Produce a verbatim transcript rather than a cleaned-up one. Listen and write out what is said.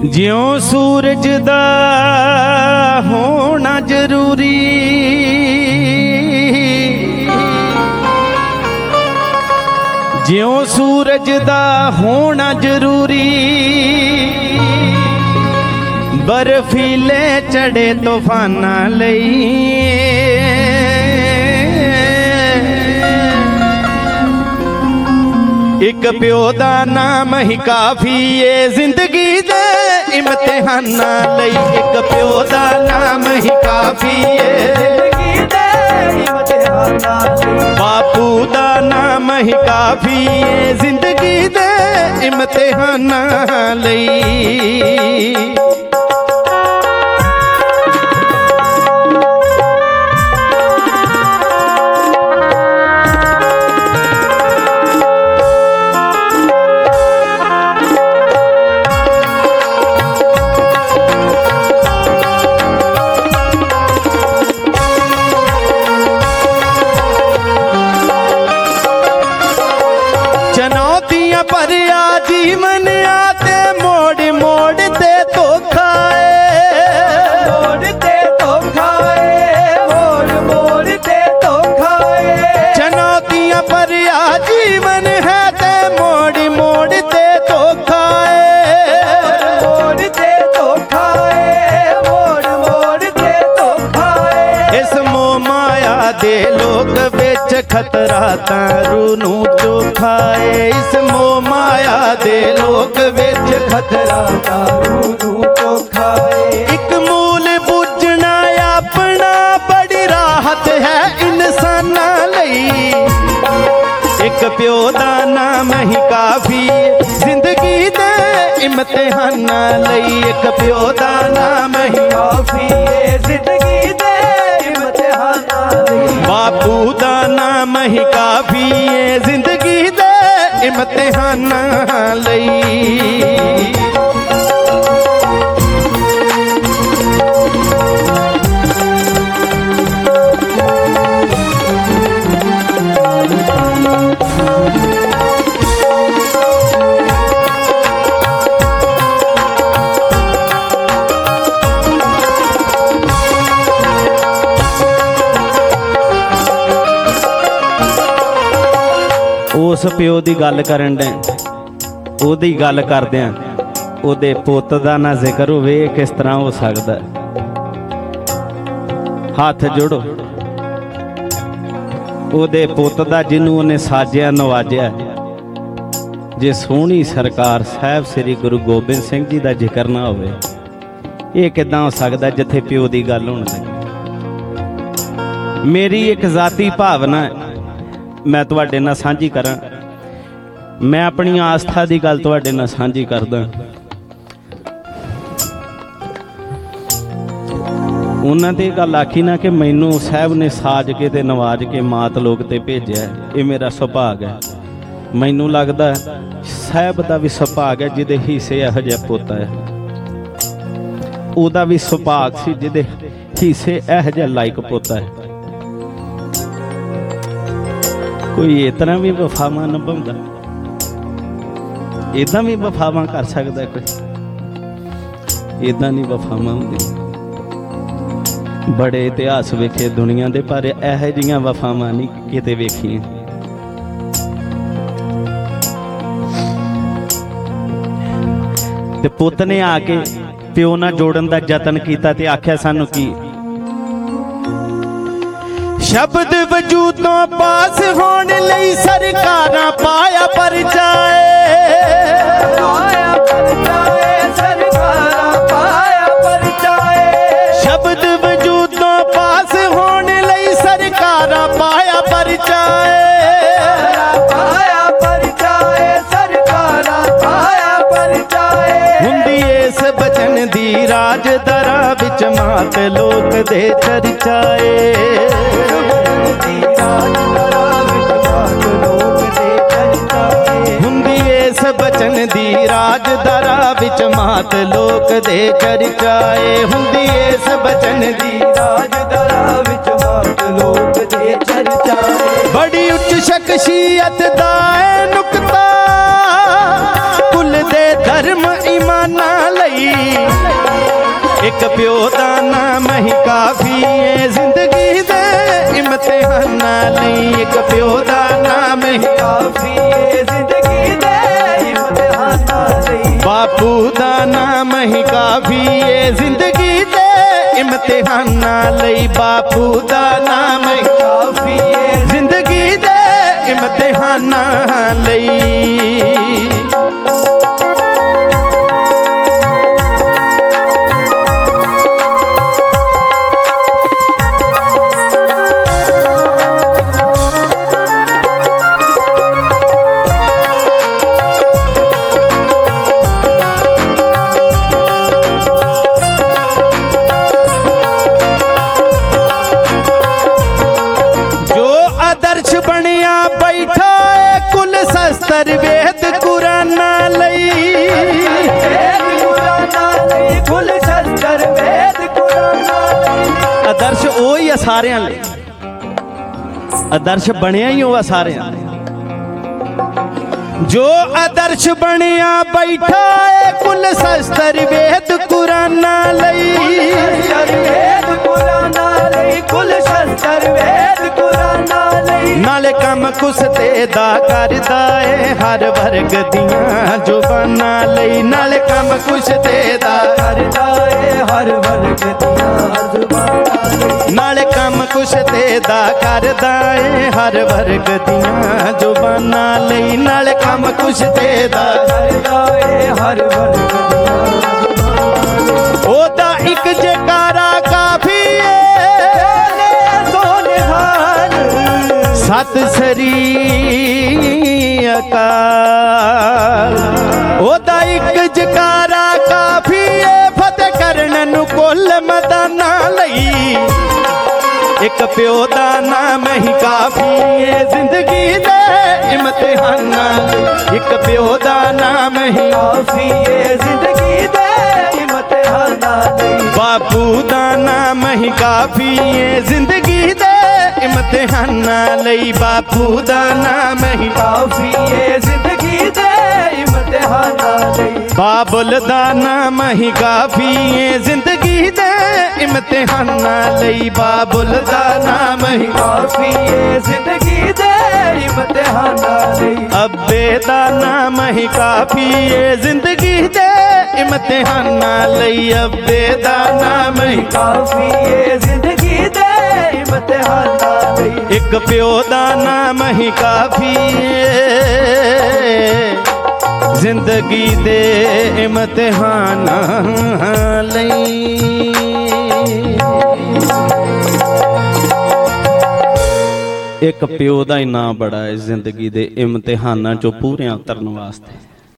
ਜਿਉਂ ਸੂਰਜ ਦਾ ਹੋਣਾ ਜ਼ਰੂਰੀ, ਜਿਉਂ ਸੂਰਜ ਦਾ ਹੋਣਾ ਜ਼ਰੂਰੀ, ਬਰਫੀਲੇ ਚੜੇ ਤੂਫਾਨਾਂ ਲਈ। ਇੱਕ ਪਿਓ ਦਾ ਨਾਮ ਹੀ ਕਾਫੀ ਏ ਜ਼ਿੰਦਗੀ ਦੇ ਇਮਤਿਹਾਨਾਂ ਲਈ। ਇੱਕ ਪਿਓ ਦਾ ਨਾਮ ਹੀ ਕਾਫੀ ਏ ਜ਼ਿੰਦਗੀ ਦੇ ਇਮਤਿਹਾਨਾਂ ਲਈ। ਬਾਪੂ ਦਾ ਨਾਮ ਹੀ ਕਾਫੀ ਏ ਜ਼ਿੰਦਗੀ ਦੇ ਇਮਤਿਹਾਨਾਂ ਲਈ। ਭਰਿਆ ਜੀਵਨ ਆਤੇ ਮੋੜ ਮੋੜ ਤੇ ਧੋਖਾ ਏ, ਮੋੜ ਤੇ ਧੋਖਾ ਏ, ਮੋੜ ਮੋੜ ਤੇ ਧੋਖਾ ਏ। ਚੁਣੌਤੀਆਂ ਭਰਿਆ ਜੀਵਨ ਹੈ ਤੇ ਮੋੜ ਮੋੜ ਤੇ ਧੋਖਾ ਏ, ਮੋੜ ਤੇ ਧੋਖਾ ਏ, ਮੋੜ ਮੋੜ ਤੇ ਧੋਖਾ ਏ। ਇਸ ਮੋਹ ਮਾਇਆ ਦੇ ਲੋਕ ਵਿੱਚ ਖਤਰਾ ਤਾਂ ਰੂਹ ਨੂੰ ਚੋਖਾ ਏ। ਇਸ ਮੋਹ ਮਾਇਆ ਦੇ ਲੋਕ ਵਿੱਚ ਖਤਰਾ ਤਾਂ ਰੂਹ ਨੂੰ ਚੋਖਾ ਏ। ਇੱਕ ਮੂਲ ਬੁੱਝਣਾ ਆਪਣਾ ਬੜੀ ਰਾਹਤ ਹੈ ਇਨਸਾਨਾਂ ਲਈ। ਇੱਕ ਪਿਓ ਦਾ ਨਾਮ ਹੀ ਕਾਫੀ ਜ਼ਿੰਦਗੀ ਦੇ ਇਮਤਿਹਾਨਾਂ ਲਈ। ਇੱਕ ਪਿਓ ਦਾ ਨਾਮ ਹੀ ਕਾਫੀ ਏ ਜ਼ਿੰਦਗੀ ਦੇ ਇਮਤਿਹਾਨਾਂ ਲਈ। ਬਾਪੂ ਦਾ ਨਾਮ ਹੀ ਕਾਫੀ ਏ ਜ਼ਿੰਦਗੀ ਦੇ ਇਮਤਿਹਾਨਾਂ ਲਈ। ਉਸ ਪਿਓ ਦੀ ਗੱਲ ਕਰਨ ਡੈ, ਉਹਦੀ ਗੱਲ ਕਰਦਿਆਂ ਉਹਦੇ ਪੁੱਤ ਦਾ ਨਾ ਜ਼ਿਕਰ ਹੋਵੇ, ਕਿਸ ਤਰ੍ਹਾਂ ਹੋ ਸਕਦਾ? ਹੱਥ ਜੋੜੋ ਉਹਦੇ ਪੁੱਤ ਦਾ ਜਿਹਨੂੰ ਉਹਨੇ ਸਾਜਿਆ ਨਵਾਜਿਆ। ਜੇ ਸੋਹਣੀ ਸਰਕਾਰ ਸਾਹਿਬ ਸ੍ਰੀ ਗੁਰੂ ਗੋਬਿੰਦ ਸਿੰਘ ਜੀ ਦਾ ਜ਼ਿਕਰ ਨਾ ਹੋਵੇ, ਇਹ ਕਿੱਦਾਂ ਹੋ ਸਕਦਾ ਜਿੱਥੇ ਪਿਓ ਦੀ ਗੱਲ ਹੋਣ ਲੱਗੀ? ਮੇਰੀ ਇੱਕ ਜ਼ਾਤੀ ਭਾਵਨਾ ਮੈਂ ਤੁਹਾਡੇ ਨਾਲ ਸਾਂਝੀ ਕਰਾਂ। ਮੈਂ ਆਪਣੀ ਆਸਥਾ ਦੀ ਗੱਲ ਤੁਹਾਡੇ ਨਾਲ ਸਾਂਝੀ ਕਰਦਾ। ਉਹਨਾਂ ਤੇ ਗੱਲ ਆਖੀ ਨਾ ਕਿ ਮੈਨੂੰ ਸਾਹਿਬ ਨੇ ਸਾਜ ਕੇ ਤੇ ਨਵਾਜ ਕੇ ਮਾਤ ਲੋਕ ਤੇ ਭੇਜਿਆ, ਇਹ ਮੇਰਾ ਸੁਭਾਗ ਹੈ। ਮੈਨੂੰ ਲੱਗਦਾ ਸਾਹਿਬ ਦਾ ਵੀ ਸੁਭਾਗ ਹੈ ਜਿਹਦੇ ਹਿੱਸੇ ਇਹੋ ਜਿਹਾ ਪੁੱਤ ਹੈ। ਉਹਦਾ ਵੀ ਸੁਭਾਗ ਸੀ ਜਿਹਦੇ ਹਿੱਸੇ ਇਹੋ ਜਿਹਾ ਲਾਇਕ ਪੁੱਤ ਹੈ। ਕੋਈ ਇਸ ਤਰ੍ਹਾਂ ਵੀ ਵਫਾਵਾਂ ਨਿਭਾਉਂਦਾ, ਏਦਾਂ ਵੀ ਵਫਾਵਾਂ ਕਰ ਸਕਦਾ ਕੋਈ? ਏਦਾਂ ਨਹੀਂ ਵਫਾਵਾਂ ਹੁੰਦੀਆਂ। ਬੜੇ ਇਤਿਹਾਸ ਵੇਖੇ ਦੁਨੀਆ ਦੇ, ਪਰ ਇਹੋ ਜਿਹੀਆਂ ਵਫਾਵਾਂ ਨਹੀਂ ਕਿਤੇ ਵੇਖੀਆਂ। ਤੇ ਪੁੱਤ ਨੇ ਆ ਕੇ ਪਿਓ ਨਾਲ ਜੋੜਨ ਦਾ ਯਤਨ ਕੀਤਾ ਤੇ ਆਖਿਆ ਸਾਨੂੰ ਕੀ? ਸ਼ਬਦ ਵਜੂਦੋਂ ਪਾਸ ਹੋਣ ਲਈ ਸਰਕਾਰਾਂ ਪਾਇਆ ਪਰਚਾਏ, ਪਾਇਆ ਪਰਚਾਏ, ਸਰਕਾਰਾਂ ਪਾਇਆ ਪਰਚਾਏ। ਸ਼ਬਦ ਵਜੂਦੋਂ ਪਾਸ ਹੋਣ ਲਈ ਸਰਕਾਰਾਂ ਪਾਇਆ ਪਰਚਾਏ, ਪਾਇਆ ਪਰਚਾਏ, ਸਰਕਾਰਾਂ ਪਾਇਆ ਪਰਚਾਏ। ਹੁੰਦੀ ਇਸ ਬਚਨ ਦੀ ਰਾਜਦਰਾ ਵਿੱਚ ਮਾਤ ਲੋਕ ਦੇ ਚਰਚਾਏ। ਹੁੰਦੀ ਇਸ ਬਚਨ ਦੀ ਰਾਜਦਰਾ ਵਿੱਚ ਮਾਤ ਲੋਕ ਦੇ ਚਰਚਾਏ। ਹੁੰਦੀ ਇਸ ਬਚਨ ਦੀ ਰਾਜਦਰਾ ਵਿੱਚ ਮਾਤ ਲੋਕ ਦੇ ਚਰਚਾਏ। ਬੜੀ ਉੱਚ ਸ਼ਖਸੀਅਤ ਦਾ ਹੈ ਨੁਕਤਾ, ਕੁੱਲ ਦੇ ਧਰਮ ਇਮਾਨਾਂ ਲਈ। एक प्यो दा नाम ही काफी है जिंदगी दे इम्तिहानां लई। एक प्यो दा नाम ही काफी है जिंदगी दे इम्तिहानां लई। बापू दा नाम ही काफी है जिंदगी दे इम्तिहानां लई। बापू दा नाम ही काफी है जिंदगी दे इम्तिहानां लई। बनिया बैठा है कुल शस्त्र वेद कुराना लई। कुल शस्त्र वेद कुराना लई। आदर्श ओ ही है सारियां लई। आदर्श बनिया ही हुआ सारियां। जो आदर्श बनिया बैठा है कुल शस्त्र वेद कुराना लई। वेद कुराना लई। कुल शस्त्र वेद कुराना लई। नाले कम कुसते दा करदा है हर वर्ग दियां जुबानां लई। नाले कम कुसते दा करदा है हर वर्ग दियां जुबानां लई। नाले कम कुसते दा करदा है हर वर्ग दियां जुबानां लई। नाले कम कुसते दा करदा है हर वर्ग दियां। ओदा इक जयकारा काफी है सत श्री अकाल। ओदा इक जयकारा काफी है फतेह करन नूं कुल मैदानां लई। एक प्यो दा नाम ही काफी है जिंदगी दे इम्तिहानां लई। एक प्यो दा नाम ही काफी है जिंदगी दे इम्तिहानां लई। बापू दा नाम ही काफी है जिंदगी दे इम्तिहानां लई। बापू दा नाम ही काफी है जिंदगी दे इम्तिहानां लई। बाबुल दा नाम ही काफी है जिंदगी दे इम्तिहानां लई। बाबुल दा नाम ही काफी है जिंदगी दे इम्तिहानां लई। अब्बे दा नाम ही काफी है जिंदगी दे इम्तिहानां लई। अब्बे दा नाम ही काफी है जिंदगी दे इम्तिहानां लई। एक प्यो दा नाम ही काफी है जिंदगी दे इम्तिहानां लई। एक प्यो दा ही नाम बड़ा है जिंदगी दे इम्तिहानां चों पूरे उतरन वास्ते।